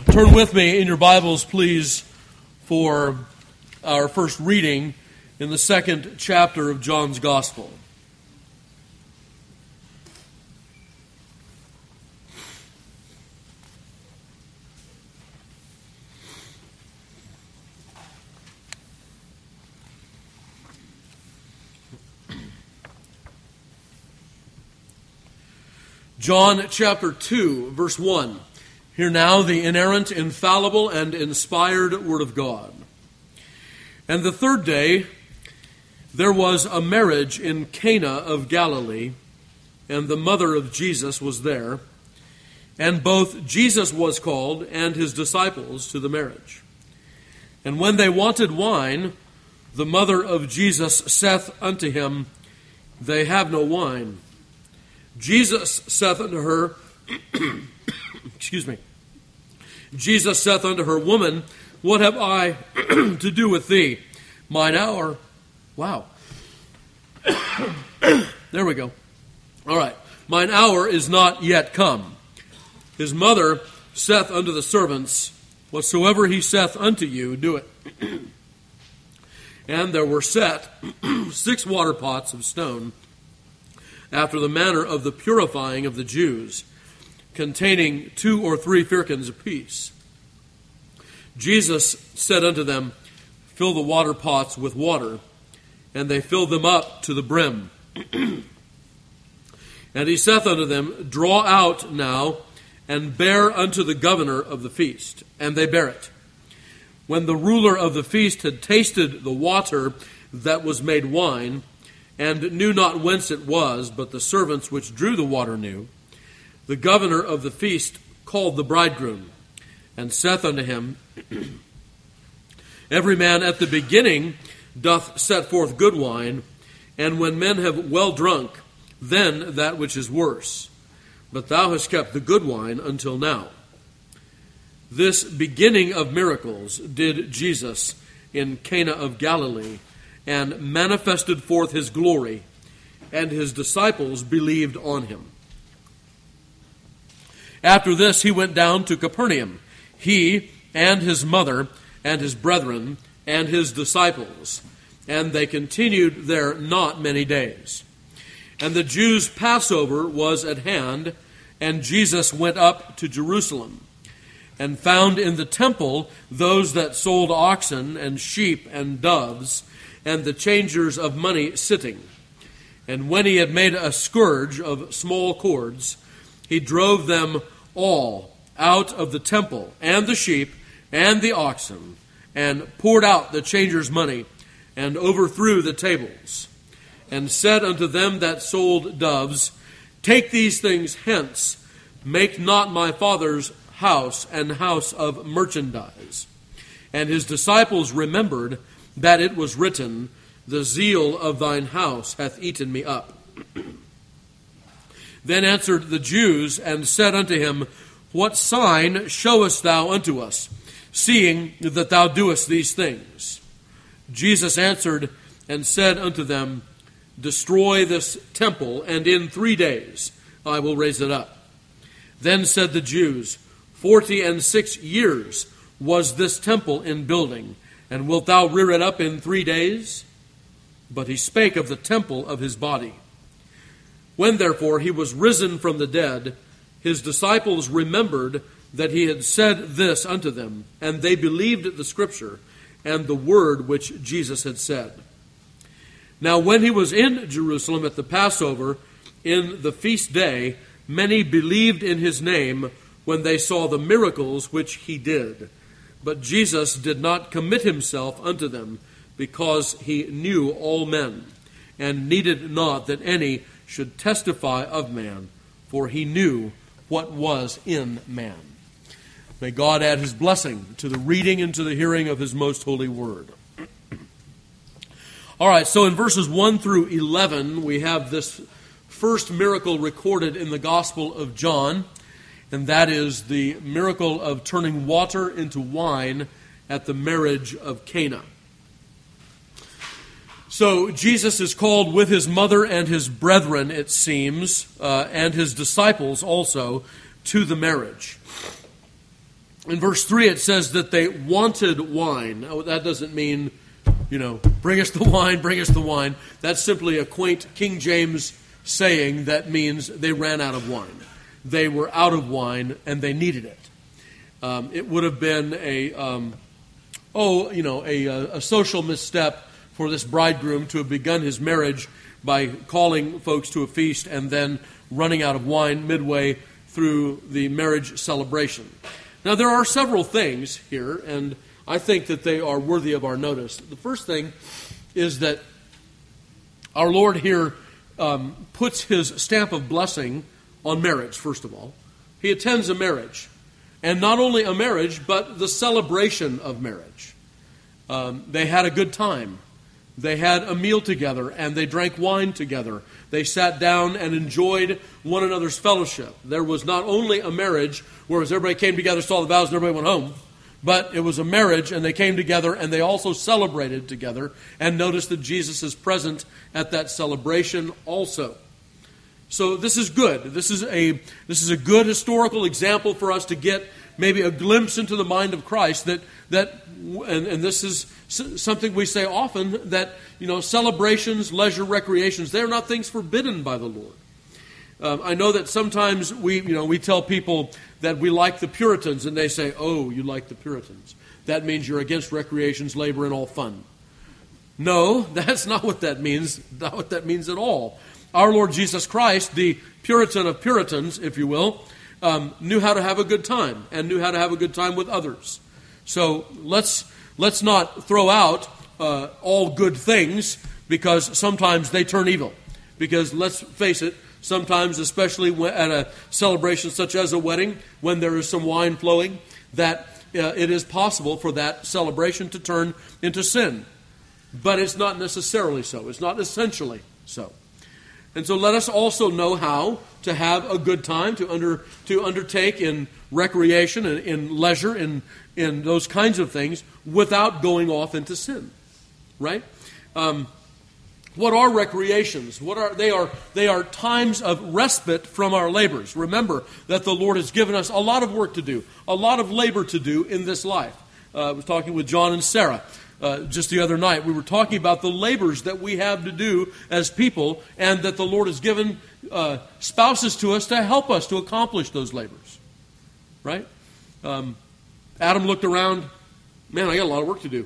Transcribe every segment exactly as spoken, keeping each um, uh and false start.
Turn with me in your Bibles, please, for our first reading in the second chapter of John's Gospel. John chapter two, verse one. Hear now the inerrant, infallible, and inspired Word of God. And the third day there was a marriage in Cana of Galilee, and the mother of Jesus was there. And both Jesus was called and his disciples to the marriage. And when they wanted wine, the mother of Jesus saith unto him, They have no wine. Jesus saith unto her, excuse me, Jesus saith unto her, Woman, what have I to do with thee? Mine hour, wow. There we go. All right. Mine hour is not yet come. His mother saith unto the servants, Whatsoever he saith unto you, do it. And there were set six water pots of stone, after the manner of the purifying of the Jews, containing two or three firkins apiece. Jesus said unto them, Fill the water pots with water. And they filled them up to the brim. And he saith unto them, Draw out now, and bear unto the governor of the feast. And they bare it. When the ruler of the feast had tasted the water that was made wine, and knew not whence it was, but the servants which drew the water knew, the governor of the feast called the bridegroom, and saith unto him, Every man at the beginning doth set forth good wine, and when men have well drunk, then that which is worse. But thou hast kept the good wine until now. This beginning of miracles did Jesus in Cana of Galilee, and manifested forth his glory, and his disciples believed on him. After this he went down to Capernaum, he and his mother and his brethren and his disciples, and they continued there not many days. And the Jews' Passover was at hand, and Jesus went up to Jerusalem, and found in the temple those that sold oxen and sheep and doves, and the changers of money sitting. And when he had made a scourge of small cords, he drove them all out of the temple, and the sheep, and the oxen, and poured out the changers' money, and overthrew the tables, and said unto them that sold doves, Take these things hence, make not my Father's house an house of merchandise. And his disciples remembered that it was written, The zeal of thine house hath eaten me up. Then answered the Jews, and said unto him, What sign showest thou unto us, seeing that thou doest these things? Jesus answered and said unto them, Destroy this temple, and in three days I will raise it up. Then said the Jews, Forty and six years was this temple in building, and wilt thou rear it up in three days? But he spake of the temple of his body. When therefore he was risen from the dead, his disciples remembered that he had said this unto them, and they believed the scripture and the word which Jesus had said. Now when he was in Jerusalem at the Passover, in the feast day, many believed in his name when they saw the miracles which he did. But Jesus did not commit himself unto them, because he knew all men, and needed not that any should testify of man, for he knew what was in man. May God add his blessing to the reading and to the hearing of his most holy word. All right, so in verses one through eleven, we have this first miracle recorded in the Gospel of John, and that is the miracle of turning water into wine at the marriage of Cana. So Jesus is called with his mother and his brethren, it seems, uh, and his disciples also, to the marriage. In verse three, it says that they wanted wine. Now, that doesn't mean, you know, bring us the wine, bring us the wine. That's simply a quaint King James saying that means they ran out of wine. They were out of wine and they needed it. Um, it would have been a, um, oh, you know, a, a social misstep for this bridegroom to have begun his marriage by calling folks to a feast and then running out of wine midway through the marriage celebration. Now, there are several things here, and I think that they are worthy of our notice. The first thing is that our Lord here um, puts his stamp of blessing on marriage, first of all. He attends a marriage, and not only a marriage, but the celebration of marriage. Um, they had a good time. They had a meal together, and they drank wine together. They sat down and enjoyed one another's fellowship. There was not only a marriage, whereas everybody came together, saw the vows, and everybody went home, but it was a marriage, and they came together, and they also celebrated together, and noticed that Jesus is present at that celebration also. So this is good. This is a this is a good historical example for us to get maybe a glimpse into the mind of Christ. That that and, and this is something we say often, that you know celebrations, leisure, recreations, they are not things forbidden by the Lord. Um, I know that sometimes we you know we tell people that we like the Puritans, and they say, "Oh, you like the Puritans? That means you're against recreations, labor, and all fun." No, that's not what that means. Not what that means at all. Our Lord Jesus Christ, the Puritan of Puritans, if you will, um, knew how to have a good time and knew how to have a good time with others. So let's let's not throw out uh, all good things, because sometimes they turn evil. Because let's face it, sometimes, especially at a celebration such as a wedding, when there is some wine flowing, that uh, it is possible for that celebration to turn into sin. But it's not necessarily so. It's not essentially so. And so let us also know how to have a good time, to under to undertake in recreation and in leisure, in in those kinds of things, without going off into sin. Right? Um, what are recreations? What are they are they are times of respite from our labors. Remember that the Lord has given us a lot of work to do, a lot of labor to do in this life. Uh, I was talking with John and Sarah. Uh, just the other night, we were talking about the labors that we have to do as people, and that the Lord has given uh, spouses to us to help us to accomplish those labors. Right? Um, Adam looked around, man, I got a lot of work to do.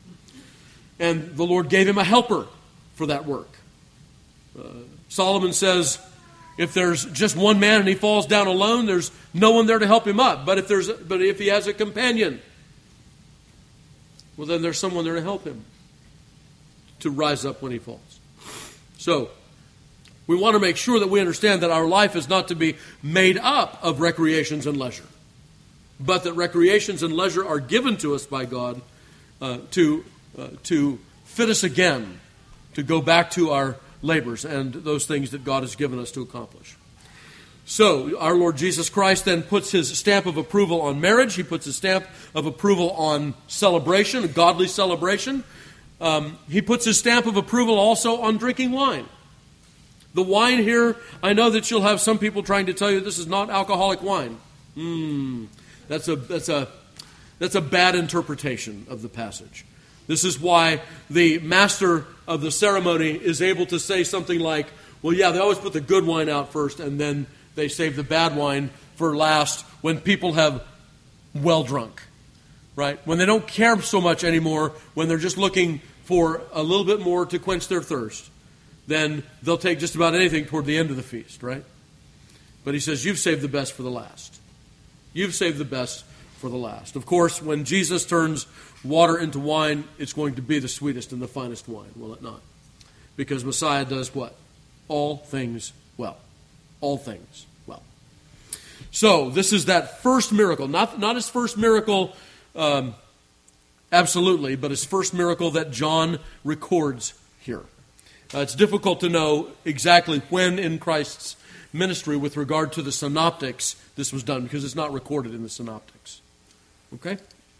And the Lord gave him a helper for that work. Uh, Solomon says, if there's just one man and he falls down alone, there's no one there to help him up. But if there's, but if he has a companion, well, then there's someone there to help him to rise up when he falls. So, we want to make sure that we understand that our life is not to be made up of recreations and leisure, but that recreations and leisure are given to us by God uh, to uh, to fit us again, to go back to our labors and those things that God has given us to accomplish. So, our Lord Jesus Christ then puts his stamp of approval on marriage. He puts his stamp of approval on celebration, a godly celebration. Um, he puts his stamp of approval also on drinking wine. The wine here, I know that you'll have some people trying to tell you this is not alcoholic wine. Hmm, that's a that's a that's a bad interpretation of the passage. This is why the master of the ceremony is able to say something like, well, yeah, they always put the good wine out first, and then they save the bad wine for last when people have well drunk, right? When they don't care so much anymore, when they're just looking for a little bit more to quench their thirst, then they'll take just about anything toward the end of the feast, right? But he says, you've saved the best for the last. You've saved the best for the last. Of course, when Jesus turns water into wine, it's going to be the sweetest and the finest wine, will it not? Because Messiah does what? All things well. All things well. So, this is that first miracle. Not, not his first miracle, um, absolutely, but his first miracle that John records here. Uh, it's difficult to know exactly when in Christ's ministry with regard to the synoptics this was done, because it's not recorded in the synoptics. Okay?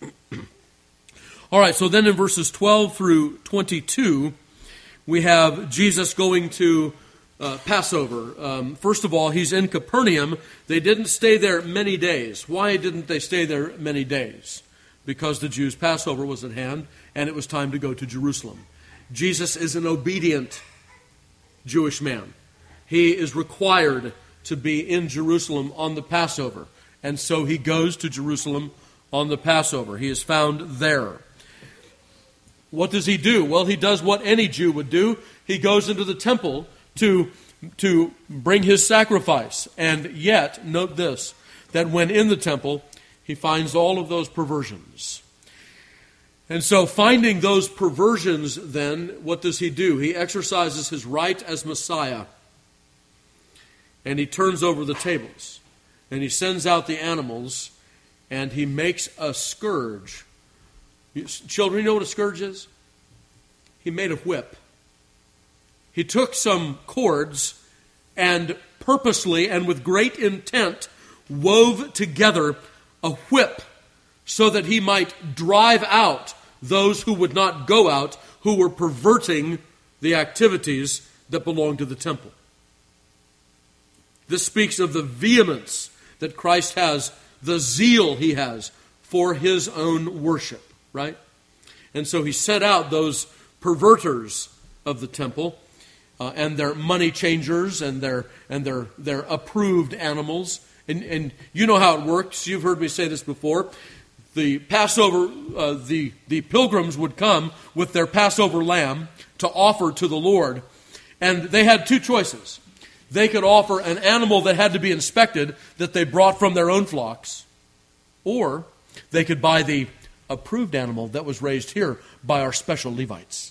All right, so then in verses twelve through twenty-two, we have Jesus going to uh, Passover. Um, first of all, he's in Capernaum. They didn't stay there many days. Why didn't they stay there many days? Because the Jews' Passover was at hand, and it was time to go to Jerusalem. Jesus is an obedient Jewish man. He is required to be in Jerusalem on the Passover. And so he goes to Jerusalem on the Passover. He is found there. What does he do? Well, he does what any Jew would do. He goes into the temple to, to bring his sacrifice. And yet, note this, that when in the temple, he finds all of those perversions. And so finding those perversions, then, what does he do? He exercises his right as Messiah. And he turns over the tables. And he sends out the animals. And he makes a scourge. You, children, you know what a scourge is? He made a whip. He took some cords and purposely and with great intent wove together a whip so that he might drive out those who would not go out, who were perverting the activities that belonged to the temple. This speaks of the vehemence that Christ has, the zeal he has for his own worship, right? And so he set out those perverters of the temple uh, and their money changers and their and their their approved animals. And, and you know how it works. You've heard me say this before. The Passover, uh, the, the pilgrims would come with their Passover lamb to offer to the Lord. And they had two choices. They could offer an animal that had to be inspected that they brought from their own flocks. Or they could buy the approved animal that was raised here by our special Levites.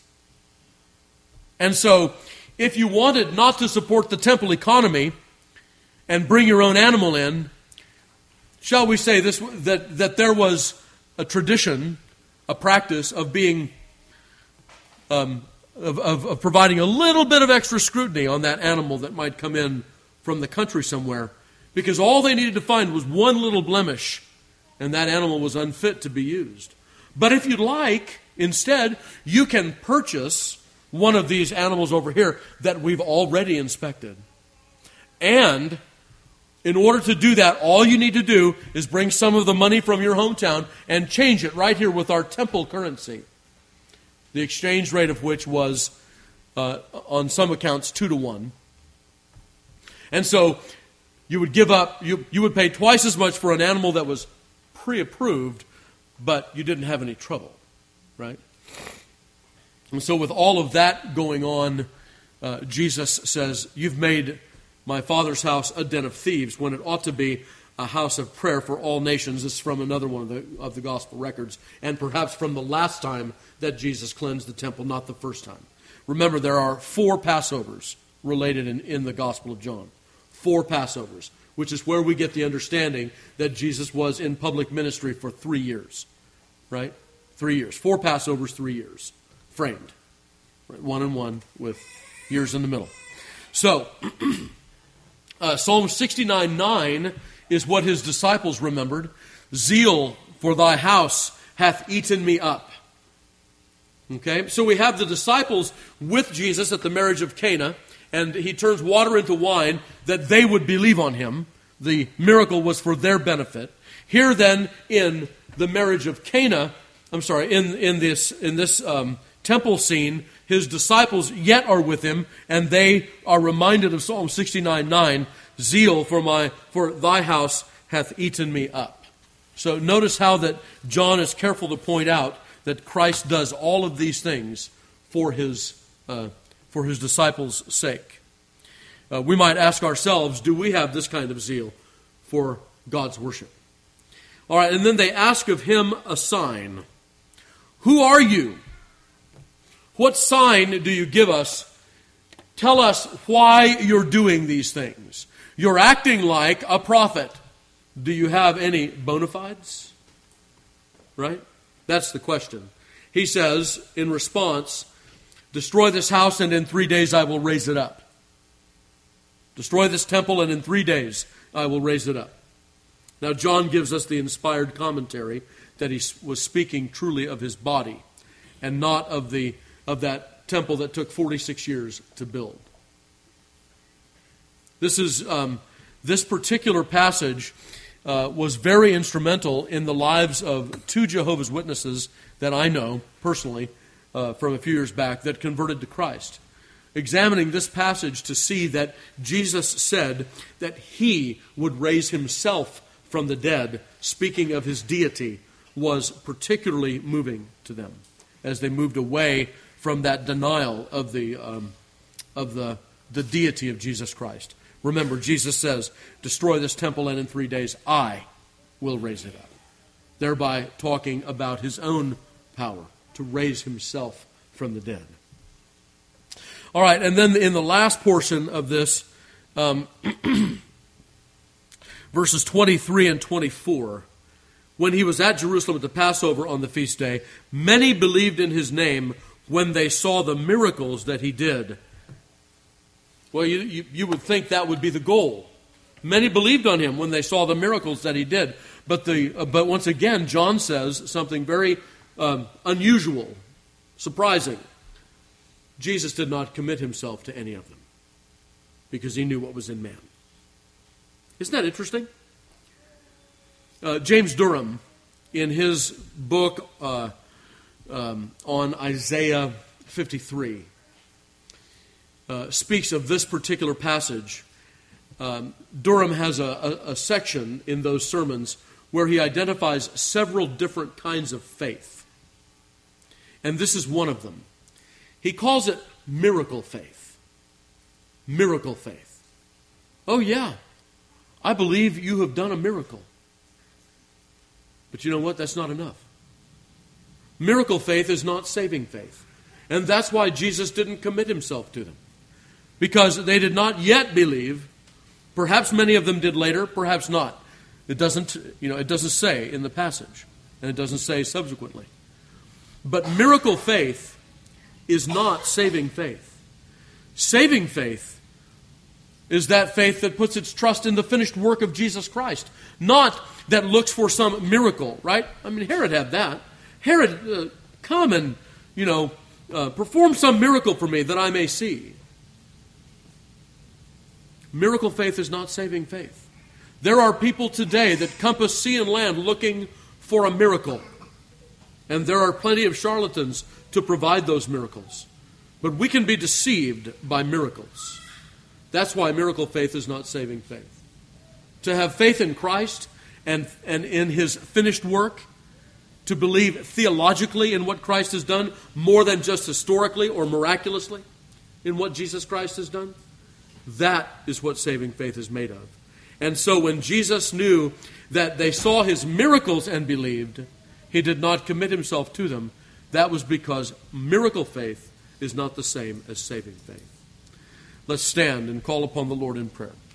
And so, if you wanted not to support the temple economy and bring your own animal in, shall we say this, that, that there was a tradition, a practice of being, um, of, of, of providing a little bit of extra scrutiny on that animal that might come in from the country somewhere, because all they needed to find was one little blemish, and that animal was unfit to be used. But if you'd like, instead, you can purchase one of these animals over here that we've already inspected. And in order to do that, all you need to do is bring some of the money from your hometown and change it right here with our temple currency. The exchange rate of which was, uh, on some accounts, two to one. And so you would give up, you, you would pay twice as much for an animal that was pre-approved, but you didn't have any trouble, right? And so with all of that going on, uh, Jesus says, you've made my Father's house a den of thieves, when it ought to be a house of prayer for all nations. This is from another one of the, of the gospel records, and perhaps from the last time that Jesus cleansed the temple, not the first time. Remember, there are four Passovers related in, in the Gospel of John. Four Passovers, which is where we get the understanding that Jesus was in public ministry for three years. Right? Three years. Four Passovers, three years. Framed. Right? One and one with years in the middle. So, Uh, Psalm sixty-nine nine is what his disciples remembered. Zeal for thy house hath eaten me up. Okay, so we have the disciples with Jesus at the marriage of Cana, and he turns water into wine that they would believe on him. The miracle was for their benefit. Here then, in the marriage of Cana, I'm sorry, in, in this, in this um, temple scene, his disciples yet are with him, and they are reminded of Psalm sixty-nine nine, zeal for my for thy house hath eaten me up. So notice how that John is careful to point out that Christ does all of these things for his uh, for his disciples' sake. Uh, we might ask ourselves, do we have this kind of zeal for God's worship? All right, and then they ask of him a sign. Who are you? What sign do you give us? Tell us why you're doing these things. You're acting like a prophet. Do you have any bona fides? Right? That's the question. He says, in response, destroy this house and in three days I will raise it up. Destroy this temple and in three days I will raise it up. Now John gives us the inspired commentary that he was speaking truly of his body and not of the of that temple that took forty-six years to build. This is um, this particular passage uh, was very instrumental in the lives of two Jehovah's Witnesses that I know personally uh, from a few years back that converted to Christ. Examining this passage to see that Jesus said that he would raise himself from the dead, speaking of his deity, was particularly moving to them as they moved away from that denial of the um, of the the deity of Jesus Christ. Remember, Jesus says, "Destroy this temple, and in three days I will raise it up," thereby talking about his own power to raise himself from the dead. All right, and then in the last portion of this, um, verses twenty-three and twenty-four, when he was at Jerusalem at the Passover on the feast day, many believed in his name when they saw the miracles that he did. Well, you, you, you would think that would be the goal. Many believed on him when they saw the miracles that he did. But the uh, but once again, John says something very um, unusual, surprising. Jesus did not commit himself to any of them because he knew what was in man. Isn't that interesting? Uh, James Durham, in his book uh, um, on Isaiah fifty-three, uh, speaks of this particular passage. Um, Durham has a, a, a section in those sermons where he identifies several different kinds of faith. And this is one of them. He calls it miracle faith. Miracle faith. Oh yeah, I believe you have done a miracle. But you know what? That's not enough. Miracle faith is not saving faith. And that's why Jesus didn't commit himself to them. Because they did not yet believe. Perhaps many of them did later, perhaps not. It doesn't, you know, it doesn't say in the passage. And it doesn't say subsequently. But miracle faith is not saving faith. Saving faith is that faith that puts its trust in the finished work of Jesus Christ. Not that looks for some miracle, right? I mean, Herod had that. Herod, uh, come and, you know, uh, perform some miracle for me that I may see. Miracle faith is not saving faith. There are people today that compass sea and land looking for a miracle. And there are plenty of charlatans to provide those miracles. But we can be deceived by miracles. That's why miracle faith is not saving faith. To have faith in Christ and, and in his finished work, to believe theologically in what Christ has done, more than just historically or miraculously in what Jesus Christ has done, that is what saving faith is made of. And so when Jesus knew that they saw his miracles and believed, he did not commit himself to them. That was because miracle faith is not the same as saving faith. Let's stand and call upon the Lord in prayer.